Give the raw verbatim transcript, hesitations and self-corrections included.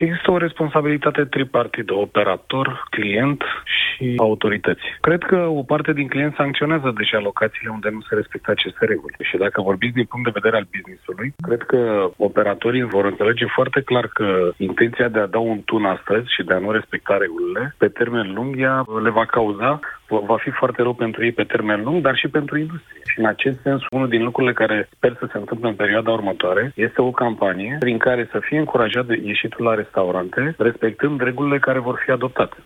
Există o responsabilitate tripartită, operator, client și autorități. Cred că o parte din clienți sancționează deja locațiile unde nu se respectă aceste reguli. Și dacă vorbiți din punct de vedere al business-ului, cred că operatorii vor înțelege foarte clar că intenția de a da un tun astăzi și de a nu respecta regulile, pe termen lung, ea le va cauza, va fi foarte rău pentru ei pe termen lung, dar și pentru industrie. Și în acest sens, unul din lucrurile care sper să se întâmple în perioada următoare este o campanie prin care să fie încurajat de ieșitul la restaurante, respectând regulile care vor fi adoptate.